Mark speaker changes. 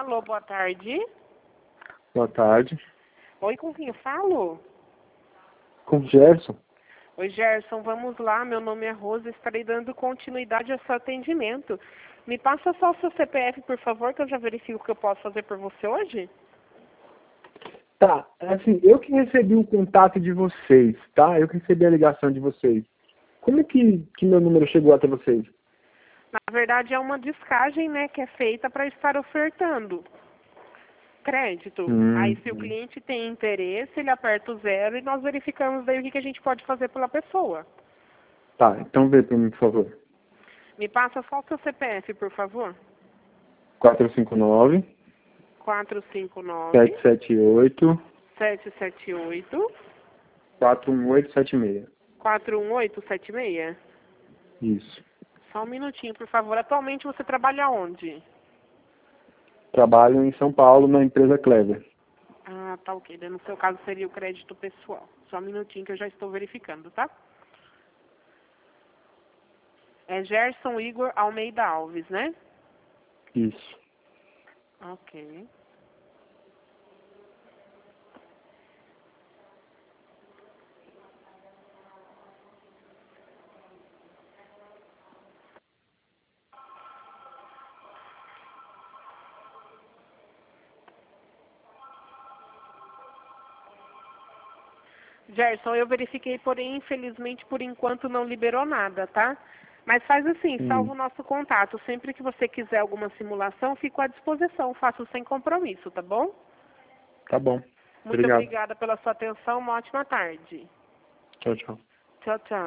Speaker 1: Alô, boa tarde.
Speaker 2: Boa tarde.
Speaker 1: Oi, com quem eu falo?
Speaker 2: Com o Gerson.
Speaker 1: Oi, Gerson, vamos lá. Meu nome é Rosa, estarei dando continuidade ao seu atendimento. Me passa só o seu CPF, por favor, que eu já verifico o que eu posso fazer por você hoje.
Speaker 2: Tá, assim, eu que recebi o contato de vocês, tá? Eu que recebi a ligação de vocês. Como que meu número chegou até vocês?
Speaker 1: Na verdade, é uma descagem, né, que é feita para estar ofertando crédito. Aí, se o cliente tem interesse, ele aperta o 0 e nós verificamos daí o que a gente pode fazer pela pessoa.
Speaker 2: Tá, então vê pra mim, por favor.
Speaker 1: Me passa só o seu CPF, por favor.
Speaker 2: 459
Speaker 1: 459
Speaker 2: 778
Speaker 1: 778
Speaker 2: 41876.
Speaker 1: 41876.
Speaker 2: Isso.
Speaker 1: Só um minutinho, por favor. Atualmente você trabalha onde?
Speaker 2: Trabalho em São Paulo na empresa Clever.
Speaker 1: Ah, tá ok. No seu caso seria o crédito pessoal. Só um minutinho que eu já estou verificando, tá? É Gerson Igor Almeida Alves, né?
Speaker 2: Isso.
Speaker 1: Ok. Gerson, eu verifiquei, porém, infelizmente, por enquanto não liberou nada, tá? Mas faz assim, salva o nosso contato. Sempre que você quiser alguma simulação, fico à disposição. Faço sem compromisso, tá bom?
Speaker 2: Tá bom.
Speaker 1: Muito
Speaker 2: Obrigado.
Speaker 1: obrigada pela sua atenção. Uma ótima tarde.
Speaker 2: Tchau, tchau.
Speaker 1: Tchau, tchau.